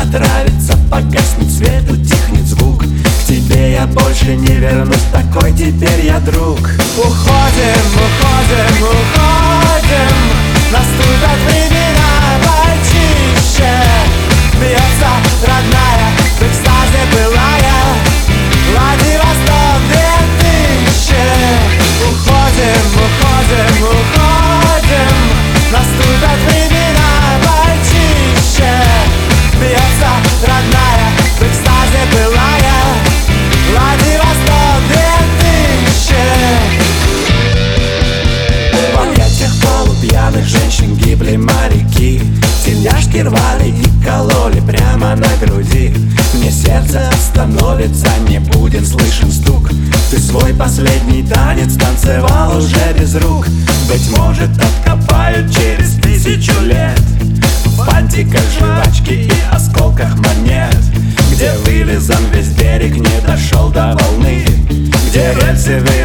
отравится, погаснет свет, утихнет звук. К тебе я больше не вернусь, такой теперь я друг. Уходим, уходим, уходим, наступят времена почище. Бьется родная, в экстазе былая, Владивосток 2000. Уходим, уходим, уходим, наступят времена почище. Бьется родная, в экстазе былая, Владивосток 2000. В объятиях полупьяных женщин гибли моряки, тельняшки рвали и кололи прямо на груди. Мне сердце остановится, не будет слышен стук. Ты свой последний танец танцевал уже без рук. Быть может, откопают через 1000 лет в фантиках жвачки и осколках монет, где вылизан весь берег, не дошел до волны, где рельсы